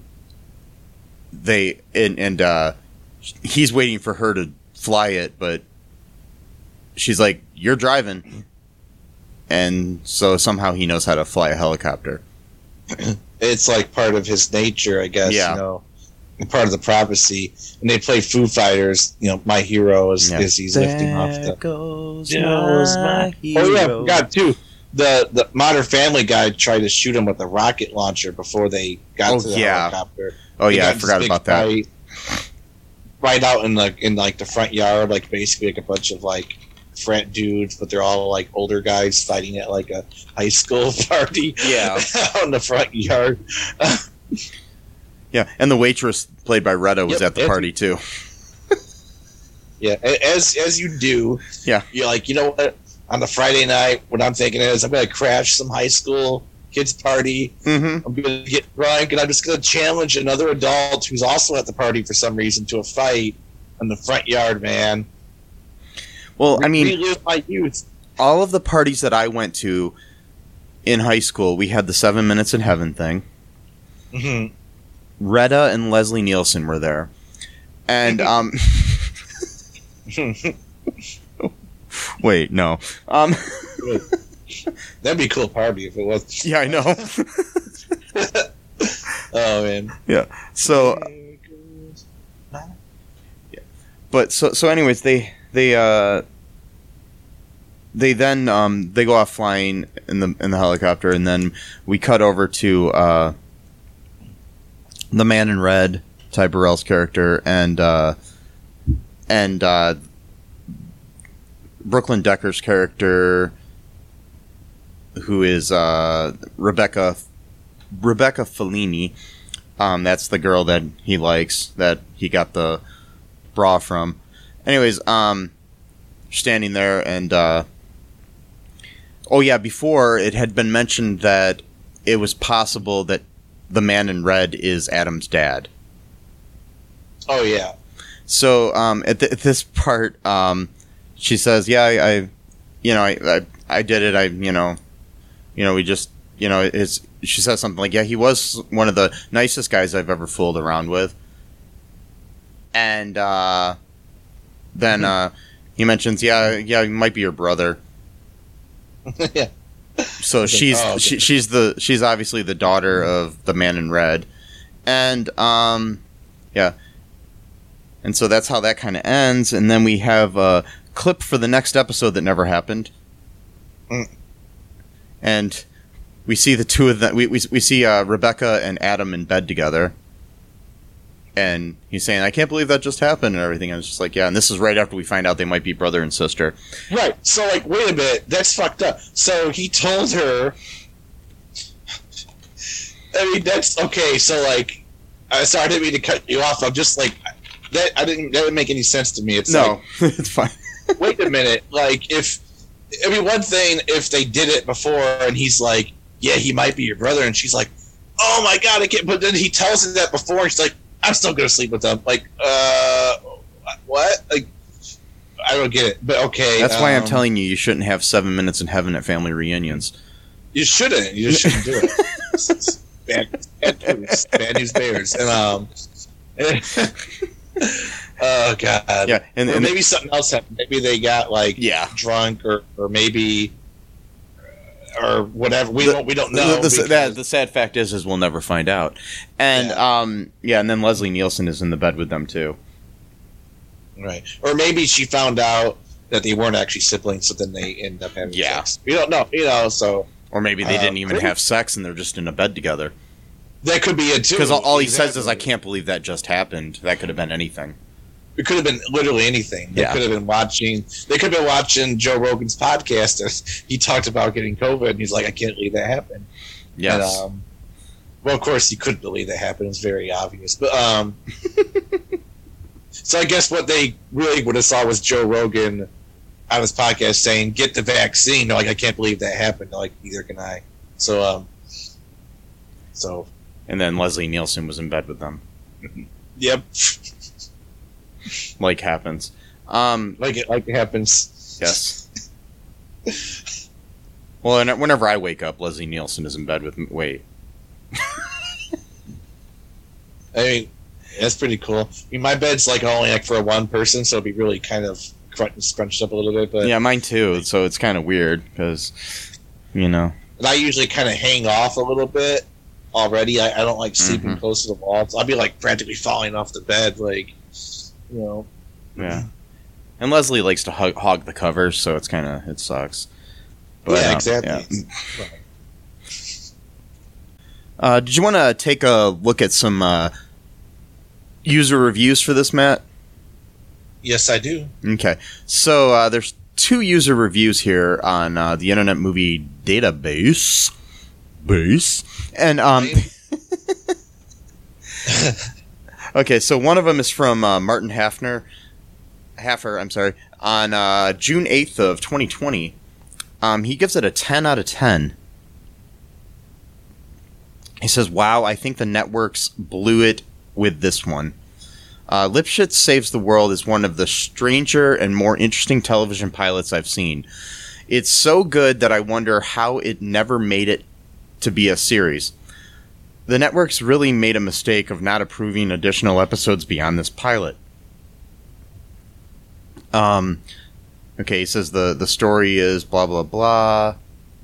[SPEAKER 2] he's waiting for her to fly it, but she's like, "You're driving," and so somehow he knows how to fly a helicopter.
[SPEAKER 3] It's like part of his nature, I guess.
[SPEAKER 2] Yeah.
[SPEAKER 3] You know, part of the prophecy. And they play Foo Fighters. You know, My Hero is he's lifting off the.
[SPEAKER 2] Goes my hero.
[SPEAKER 3] Oh yeah, I forgot too. The Modern Family guy tried to shoot him with a rocket launcher before they got to the helicopter.
[SPEAKER 2] Oh yeah, I forgot about that.
[SPEAKER 3] Right out in the front yard, like basically like a bunch of like frat dudes, but they're all like older guys fighting at like a high school party.
[SPEAKER 2] Yeah,
[SPEAKER 3] out in the front yard.
[SPEAKER 2] Yeah, and the waitress played by Retta was at the party too.
[SPEAKER 3] Yeah, as you do.
[SPEAKER 2] Yeah,
[SPEAKER 3] you're like, you know what? On the Friday night, what I'm thinking is I'm going to crash some high school kids party.
[SPEAKER 2] Mm-hmm.
[SPEAKER 3] I'm going to get drunk, and I'm just going to challenge another adult who's also at the party for some reason to a fight in the front yard, man.
[SPEAKER 2] Well, I mean,
[SPEAKER 3] relive my youth.
[SPEAKER 2] All of the parties that I went to in high school, we had the 7 Minutes in Heaven thing.
[SPEAKER 3] Mm-hmm.
[SPEAKER 2] Retta and Leslie Nielsen were there. And, wait, no.
[SPEAKER 3] That'd be a cool party if it was.
[SPEAKER 2] Yeah, I know.
[SPEAKER 3] Oh, man.
[SPEAKER 2] Yeah. So, but so anyways, they then they go off flying in the helicopter, and then we cut over to the Man in Red, Ty Burrell's character, and Brooklyn Decker's character, who is Rebecca Fellini. That's the girl that he likes, that he got the bra from. Anyways, standing there, and before it had been mentioned that it was possible that the Man in Red is Adam's dad.
[SPEAKER 3] Oh yeah.
[SPEAKER 2] So at this part, she says, "Yeah, I did it. We just, she says something like, yeah, he was one of the nicest guys I've ever fooled around with." And then he mentions, yeah, he might be your brother.
[SPEAKER 3] Yeah.
[SPEAKER 2] So she's obviously the daughter of the Man in Red, and yeah, and so that's how that kind of ends. And then we have a clip for the next episode that never happened, and we see the two of them. We see Rebecca and Adam in bed together, and he's saying, "I can't believe that just happened," and everything. And it's just like, yeah, and this is right after we find out they might be brother and sister.
[SPEAKER 3] Right. So, like, wait a minute, that's fucked up. So he told her. I mean, that's okay. So, like, sorry, I didn't mean to cut you off. I'm just like, that didn't make any sense to me. It's
[SPEAKER 2] no, it's fine.
[SPEAKER 3] Wait a minute. Like, one thing if they did it before, and he's like, yeah, he might be your brother, and she's like, oh my god, I can't. But then he tells her that before, and she's like, I'm still gonna sleep with them. Like, what? Like, I don't get it. But okay.
[SPEAKER 2] That's why I'm telling you shouldn't have 7 Minutes in Heaven at family reunions.
[SPEAKER 3] You shouldn't. You just shouldn't do it. Bad news bears. And oh god.
[SPEAKER 2] Yeah, and
[SPEAKER 3] maybe something else happened. Maybe they got like drunk, or maybe. Or whatever, we don't know.
[SPEAKER 2] The sad fact is we'll never find out. And and then Leslie Nielsen is in the bed with them too.
[SPEAKER 3] Right, or maybe she found out that they weren't actually siblings, so then they end up having sex. We don't know, So,
[SPEAKER 2] or maybe they didn't even have sex and they're just in a bed together.
[SPEAKER 3] That could be it too.
[SPEAKER 2] Because all he says is, "I can't believe that just happened." That could have been anything.
[SPEAKER 3] It could have been literally anything. They could have been watching Joe Rogan's podcast, and he talked about getting COVID, and he's like, I can't believe that happened.
[SPEAKER 2] Yes.
[SPEAKER 3] And, well, of course, he couldn't believe that happened. It's very obvious. But so I guess what they really would have saw was Joe Rogan on his podcast saying, "Get the vaccine." They're like, I can't believe that happened. They're like, neither can I. So.
[SPEAKER 2] And then Leslie Nielsen was in bed with them.
[SPEAKER 3] Yep.
[SPEAKER 2] Like happens.
[SPEAKER 3] Like it happens.
[SPEAKER 2] Yes. Well, and whenever I wake up, Leslie Nielsen is in bed with me. Wait.
[SPEAKER 3] I mean, that's pretty cool. I mean, my bed's like only like for one person, so it'd be really kind of scrunched up a little bit. But
[SPEAKER 2] yeah, mine too. So it's kind of weird because, And
[SPEAKER 3] I usually kind of hang off a little bit already. I don't like sleeping close to the wall. So I'll be like practically falling off the bed, like,
[SPEAKER 2] Yeah. And Leslie likes to hog the covers, so it sucks. But,
[SPEAKER 3] yeah, exactly.
[SPEAKER 2] Yeah. Did you want to take a look at some user reviews for this, Matt?
[SPEAKER 3] Yes, I do.
[SPEAKER 2] Okay. So there's 2 user reviews here on the Internet Movie Database. And okay, so one of them is from Martin Haffer, on June 8th of 2020. He gives it a 10 out of 10. He says, "Wow, I think the networks blew it with this one. Lipschitz Saves the World is one of the stranger and more interesting television pilots I've seen. It's so good that I wonder how it never made it to be a series. The networks really made a mistake of not approving additional episodes beyond this pilot." Okay, he says the story is blah, blah, blah.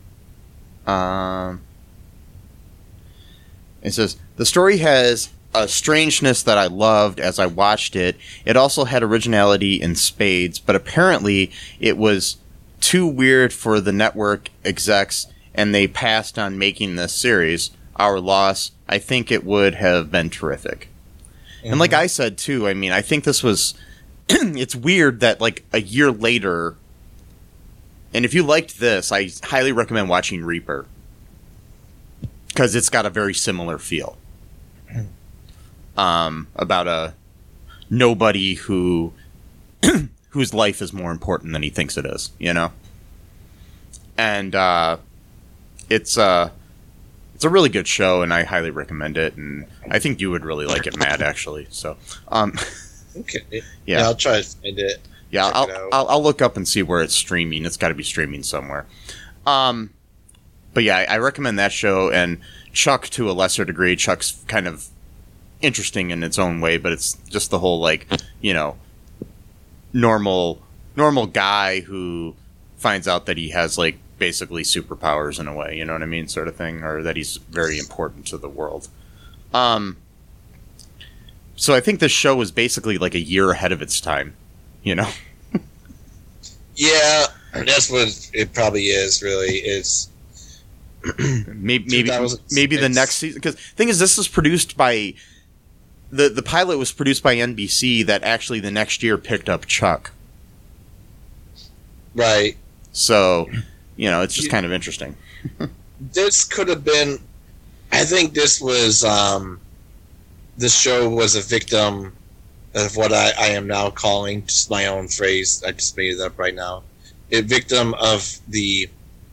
[SPEAKER 2] It says, "The story has a strangeness that I loved as I watched it. It also had originality in spades, but apparently it was too weird for the network execs, and they passed on making this series. Our loss. I think it would have been terrific." And like I said, too, I mean, I think this was... it's weird that, like, a year later... And if you liked this, I highly recommend watching Reaper. Because it's got a very similar feel. About a nobody whose life is more important than he thinks it is, And it's a really good show, and I highly recommend it. And I think you would really like it, Matt. Actually, so
[SPEAKER 3] okay,
[SPEAKER 2] yeah,
[SPEAKER 3] I'll try to find it.
[SPEAKER 2] Yeah, I'll look up and see where it's streaming. It's got to be streaming somewhere. But yeah, I recommend that show, and Chuck to a lesser degree. Chuck's kind of interesting in its own way, but it's just the whole, like, normal guy who finds out that he has, like, basically superpowers in a way, you know what I mean, sort of thing, or that he's very important to the world. So I think this show was basically like a year ahead of its time, Yeah,
[SPEAKER 3] that's what it probably is. Really, it's
[SPEAKER 2] maybe the next season. Because the thing is, this was produced by the pilot was produced by NBC. That actually the next year picked up Chuck.
[SPEAKER 3] Right.
[SPEAKER 2] So, it's just kind of interesting.
[SPEAKER 3] This could have been. I think this was. This show was a victim of what I am now calling, just my own phrase. I just made it up right now. A victim of the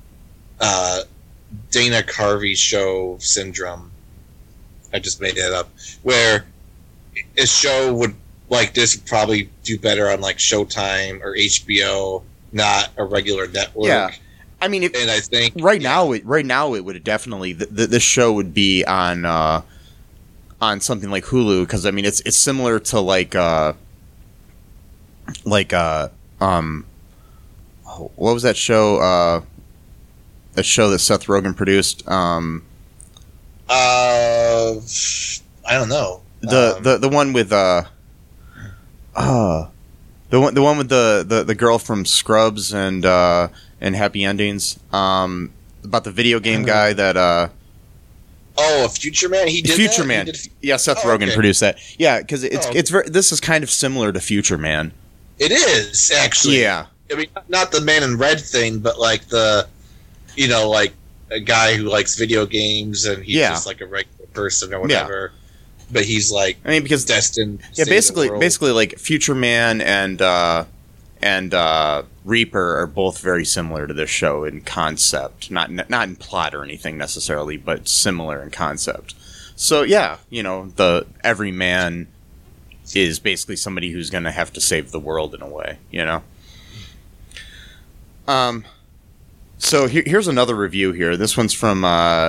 [SPEAKER 3] Dana Carvey show syndrome. I just made that up. Where a show would like this would probably do better on like Showtime or HBO, not a regular network.
[SPEAKER 2] Yeah, I mean,
[SPEAKER 3] and I think
[SPEAKER 2] right now it would definitely this show would be on something like Hulu, because I mean it's similar to what was that show? That show that Seth Rogen produced.
[SPEAKER 3] I don't know.
[SPEAKER 2] The one with the one with the girl from Scrubs and Happy Endings. About the video game guy that
[SPEAKER 3] Oh, a Future Man. He did
[SPEAKER 2] Future
[SPEAKER 3] that?
[SPEAKER 2] Man.
[SPEAKER 3] He did...
[SPEAKER 2] Yeah, Seth Rogen produced that. Yeah, because it's very. This is kind of similar to Future Man.
[SPEAKER 3] It is actually.
[SPEAKER 2] Yeah.
[SPEAKER 3] I mean, not the Man in Red thing, but like the, like a guy who likes video games and he's just like a regular person or whatever. Yeah. But he's like, because destined.
[SPEAKER 2] Yeah, basically, like Future Man and Reaper are both very similar to this show in concept, not in plot or anything necessarily, but similar in concept. So yeah, the everyman is basically somebody who's going to have to save the world in a way, So here's another review here. This one's from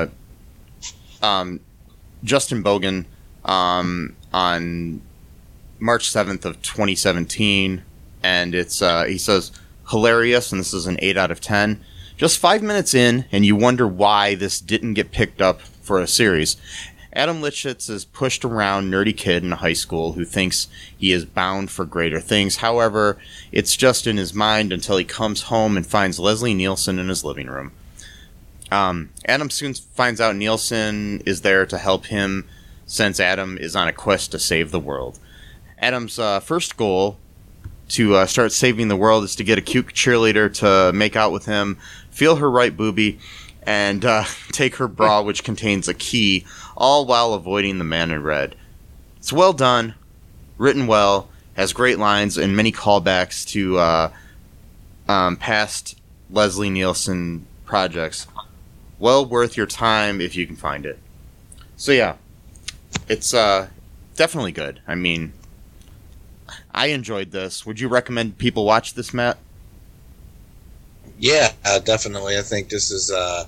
[SPEAKER 2] Justin Bogan on March 7th of 2017, and it's he says, hilarious, and this is an 8 out of 10. Just 5 minutes in, and you wonder why this didn't get picked up for a series. Adam Lifshitz is pushed around nerdy kid in high school who thinks he is bound for greater things. However, it's just in his mind until he comes home and finds Leslie Nielsen in his living room. Adam soon finds out Nielsen is there to help him since Adam is on a quest to save the world. Adam's first goal to start saving the world is to get a cute cheerleader to make out with him, feel her right boobie, and take her bra, which contains a key, all while avoiding the Man in Red. It's well done, written well, has great lines, and many callbacks to past Leslie Nielsen projects. Well worth your time if you can find it. So yeah, it's definitely good. I mean, I enjoyed this. Would you recommend people watch this, Matt?
[SPEAKER 3] Yeah, definitely. I think this is, I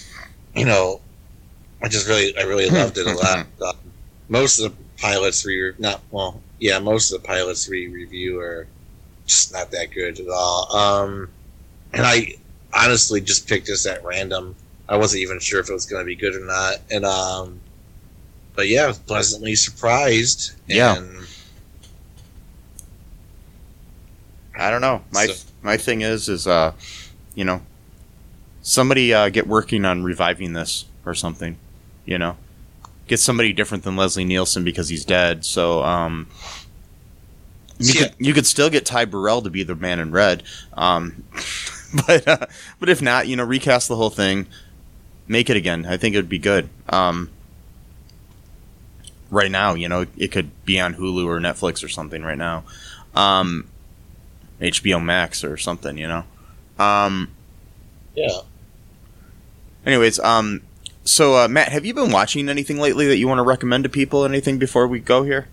[SPEAKER 3] really loved it a lot. Most of the pilots most of the pilots we review are just not that good at all. And I honestly just picked this at random. I wasn't even sure if it was going to be good or not. And, but yeah, I was pleasantly surprised.
[SPEAKER 2] Yeah.
[SPEAKER 3] And,
[SPEAKER 2] I don't know. My thing is somebody get working on reviving this or something, get somebody different than Leslie Nielsen because he's dead. So you could still get Ty Burrell to be the Man in Red, but if not, recast the whole thing, make it again. I think it would be good. Right now, it could be on Hulu or Netflix or something right now. HBO Max or something, Yeah. Anyways, so Matt, have you been watching anything lately that you want to recommend to people? Anything before we go here?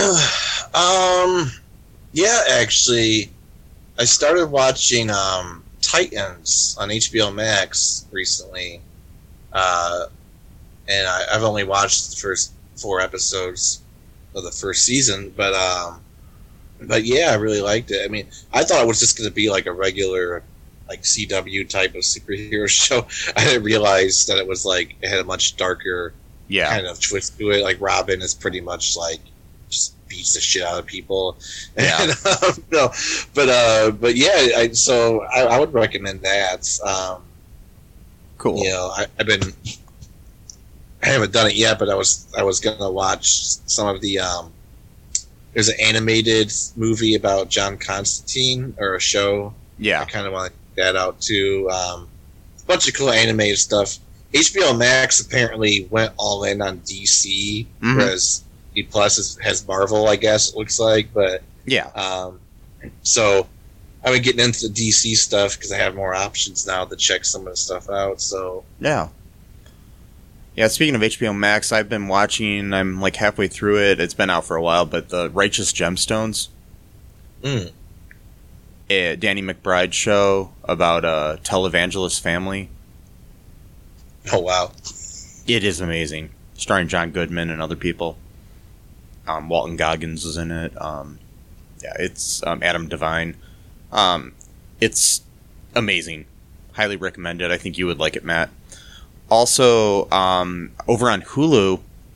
[SPEAKER 3] Yeah, actually, I started watching Titans on HBO Max recently, and I've only watched the first 4 episodes of the first season, but yeah, I really liked it. I mean, I thought it was just going to be like a regular, like CW type of superhero show. I didn't realize that it was like it had a much darker kind of twist to it. Like Robin is pretty much like just beats the shit out of people. Yeah. And, but yeah, I would recommend that.
[SPEAKER 2] Cool.
[SPEAKER 3] I haven't done it yet, but I was gonna watch some of the. There's an animated movie about John Constantine, or a show.
[SPEAKER 2] Yeah.
[SPEAKER 3] I kind of want to check that out, too. A bunch of cool animated stuff. HBO Max apparently went all in on DC, whereas E Plus has Marvel, I guess, it looks like. But
[SPEAKER 2] yeah.
[SPEAKER 3] So I've been getting into the DC stuff because I have more options now to check some of the stuff out. So
[SPEAKER 2] yeah. Yeah, speaking of HBO Max, I've been watching, I'm like halfway through it. It's been out for a while, but the Righteous Gemstones. A Danny McBride show about a televangelist family.
[SPEAKER 3] Oh, wow.
[SPEAKER 2] It is amazing. Starring John Goodman and other people. Walton Goggins is in it. It's Adam Devine. It's amazing. Highly recommend it. I think you would like it, Matt. Also, over on Hulu,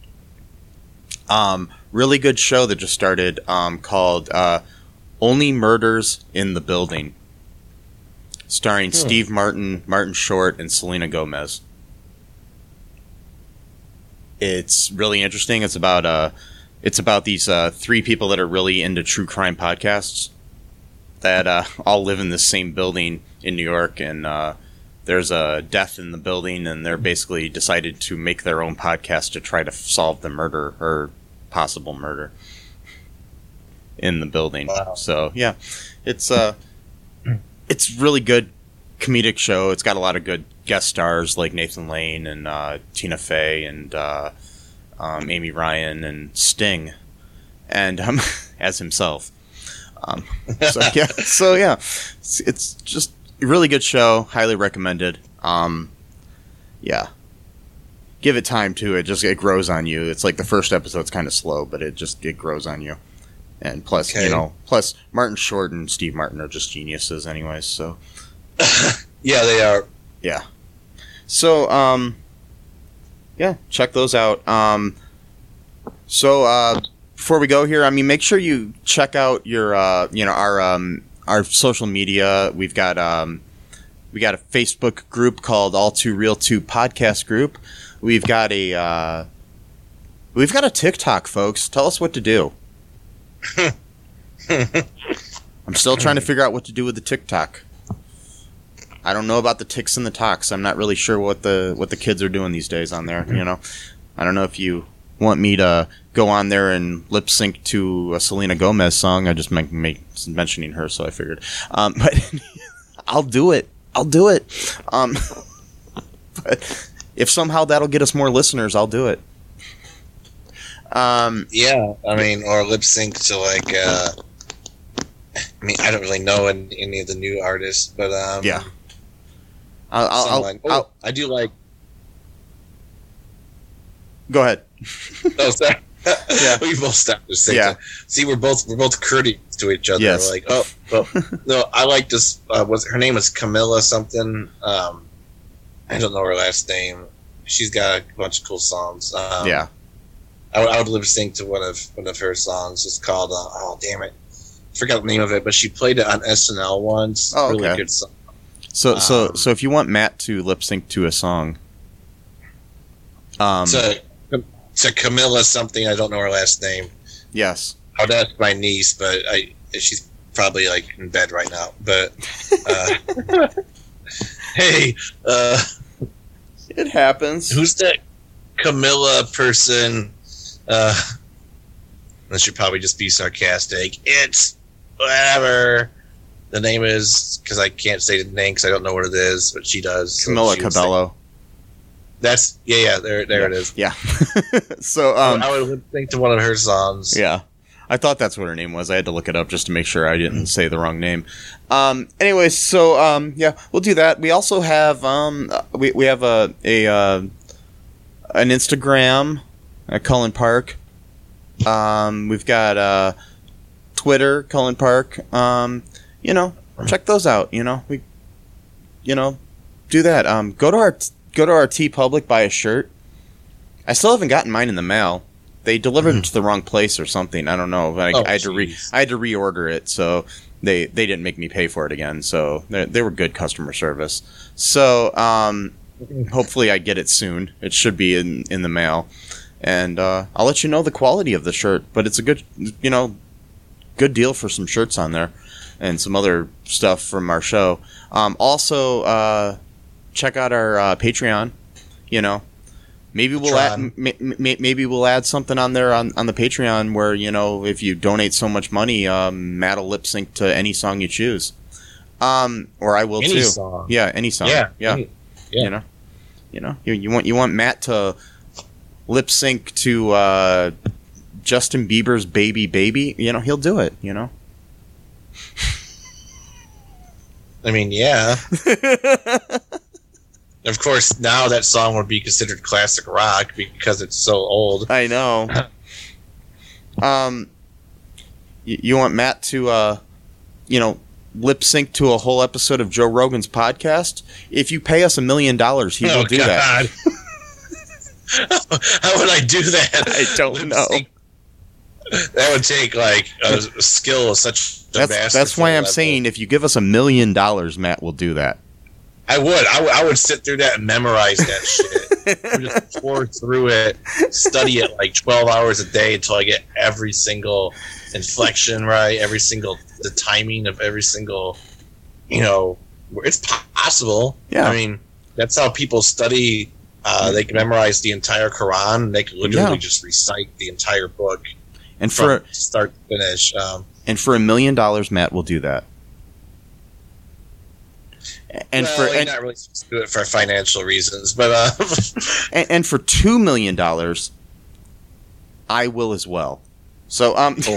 [SPEAKER 2] really good show that just started called Only Murders in the Building, starring Steve Martin, Martin Short, and Selena Gomez. It's really interesting. It's about these 3 people that are really into true crime podcasts that all live in the same building in New York, and there's a death in the building, and they're basically decided to make their own podcast to try to solve the murder or possible murder in the building. Wow. So yeah, it's really good comedic show. It's got a lot of good guest stars like Nathan Lane and Tina Fey and Amy Ryan and Sting, and as himself. So yeah, it's just a really good show. Highly recommended. Yeah, give it time too. It grows on you. It's like the first episode's kind of slow, but it grows on you. And plus, plus Martin Short and Steve Martin are just geniuses, anyways. So
[SPEAKER 3] yeah, they are.
[SPEAKER 2] Yeah. So yeah, check those out. Before we go here, I mean, make sure you check out your our social media. We got a Facebook group called All Too Real 2 Podcast Group. We've got a TikTok, folks. Tell us what to do. I'm still trying to figure out what to do with the TikTok. I don't know about the ticks and the talks. I'm not really sure what the kids are doing these days on there. I don't know if you want me to go on there and lip sync to a Selena Gomez song. I just mentioning her, so I figured. But I'll do it. But if somehow that'll get us more listeners, I'll do it.
[SPEAKER 3] Yeah, I mean, or lip sync to like. I mean, I don't really know any of the new artists, but
[SPEAKER 2] yeah.
[SPEAKER 3] I do like.
[SPEAKER 2] Go ahead.
[SPEAKER 3] Oh, sorry.
[SPEAKER 2] Yeah.
[SPEAKER 3] We both stopped to say
[SPEAKER 2] yeah.
[SPEAKER 3] See, we're both courteous to each other.
[SPEAKER 2] Yes.
[SPEAKER 3] We're like, oh, well, no, I like this. Her name is Camilla something. I don't know her last name. She's got a bunch of cool songs.
[SPEAKER 2] Yeah.
[SPEAKER 3] I would lip sync to one of her songs. It's called oh damn it, I forgot the name of it, but she played it on SNL once.
[SPEAKER 2] Oh, okay.
[SPEAKER 3] Really good song.
[SPEAKER 2] So if you want Matt to lip sync to a song,
[SPEAKER 3] to Camilla something, I don't know her last name.
[SPEAKER 2] Yes,
[SPEAKER 3] I would ask my niece, but she's probably like in bed right now. But hey,
[SPEAKER 2] it happens.
[SPEAKER 3] Who's that Camilla person? I should probably just be sarcastic. It's whatever the name is, because I can't say the name because I don't know what it is, but she does.
[SPEAKER 2] Camilla Cabello.
[SPEAKER 3] That's there it is.
[SPEAKER 2] Yeah. So
[SPEAKER 3] I would lip sync to one of her songs.
[SPEAKER 2] Yeah, I thought that's what her name was. I had to look it up just to make sure I didn't say the wrong name. Anyways, so yeah, we'll do that. We also have we have an Instagram at Cullen Park. We've got Twitter, Cullen Park. Check those out. We do that. Go to our TeePublic, buy a shirt. I still haven't gotten mine in the mail. They delivered it to the wrong place or something. I don't know. I had to reorder it, so they didn't make me pay for it again. So they were good customer service. So hopefully I get it soon. It should be in the mail, and I'll let you know the quality of the shirt. But it's a good deal for some shirts on there, and some other stuff from our show. Also, check out our Patreon. Maybe we'll add something on there on the Patreon where if you donate so much money, Matt will lip sync to any song you choose, or I will
[SPEAKER 3] any
[SPEAKER 2] too.
[SPEAKER 3] Song.
[SPEAKER 2] Yeah, any song. Yeah. You want Matt to lip sync to Justin Bieber's "Baby Baby." He'll do it.
[SPEAKER 3] I mean, yeah. Of course, now that song would be considered classic rock because it's so old.
[SPEAKER 2] I know. You want Matt to, lip sync to a whole episode of Joe Rogan's podcast? If you pay us $1 million, he will do that.
[SPEAKER 3] How would I do that?
[SPEAKER 2] I don't know.
[SPEAKER 3] That would take like a skill of such a master.
[SPEAKER 2] That's why I'm saying if you give us $1 million, Matt will do that.
[SPEAKER 3] I would sit through that and memorize that shit. I would just pour through it, study it like 12 hours a day until I get every single inflection right, the timing of every single, it's possible.
[SPEAKER 2] Yeah.
[SPEAKER 3] I mean, that's how people study. They can memorize the entire Quran. They can literally just recite the entire book
[SPEAKER 2] and
[SPEAKER 3] from start to finish.
[SPEAKER 2] And for $1 million, Matt will do that. And
[SPEAKER 3] you're not really supposed to do it for financial reasons, but
[SPEAKER 2] and for $2 million, I will as well. So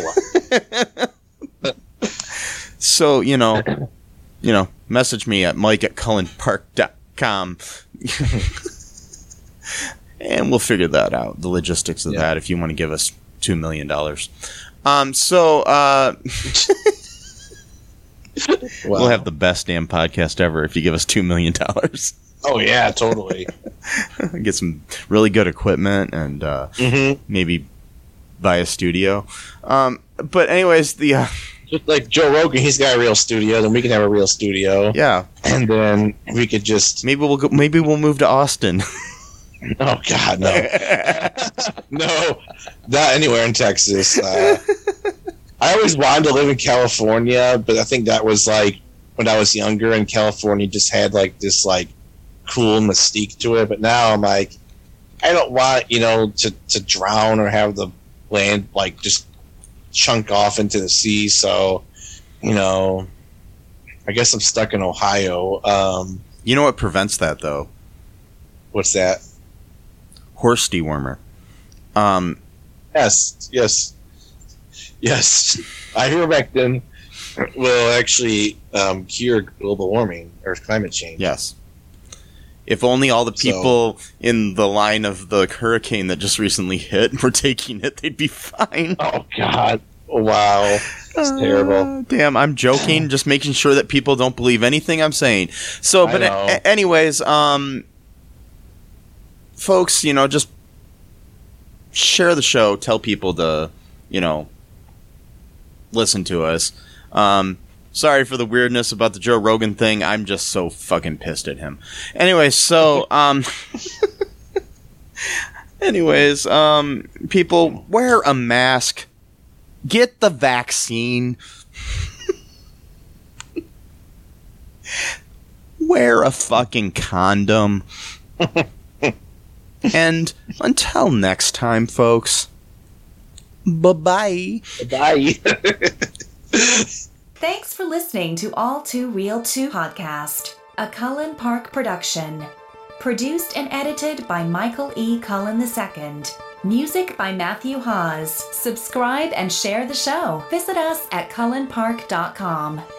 [SPEAKER 2] so message me at mike@cullenpark.com and we'll figure that out, the logistics of that, if you want to give us $2 million. We'll have the best damn podcast ever if you give us $2 million.
[SPEAKER 3] Oh yeah, totally.
[SPEAKER 2] Get some really good equipment and maybe buy a studio. But anyways,
[SPEAKER 3] just like Joe Rogan, he's got a real studio. Then we can have a real studio.
[SPEAKER 2] Yeah,
[SPEAKER 3] and then we could just
[SPEAKER 2] maybe we'll move to Austin.
[SPEAKER 3] Oh God, no, no, not anywhere in Texas. I always wanted to live in California, but I think that was like when I was younger, and California just had like this like cool mystique to it. But now I'm like, I don't want to drown or have the land like just chunk off into the sea. So, I guess I'm stuck in Ohio.
[SPEAKER 2] You know what prevents that though?
[SPEAKER 3] What's that?
[SPEAKER 2] Horse dewormer.
[SPEAKER 3] Yes. Ivermectin will actually cure global warming or climate change.
[SPEAKER 2] Yes. If only all the people in the line of the hurricane that just recently hit were taking it, they'd be fine.
[SPEAKER 3] Oh, God. Wow. That's terrible.
[SPEAKER 2] Damn, I'm joking. Just making sure that people don't believe anything I'm saying. So, but anyways, folks, just share the show. Tell people to, listen to us. Sorry for the weirdness about the Joe Rogan thing. I'm just so fucking pissed at him. Anyway, so people, wear a mask. Get the vaccine. Wear a fucking condom. And until next time, folks. Bye-bye.
[SPEAKER 3] Bye.
[SPEAKER 6] Thanks for listening to All Too Real 2 podcast, a Cullen Park production. Produced and edited by Michael E. Cullen II. Music by Matthew Hawes. Subscribe and share the show. Visit us at cullenpark.com.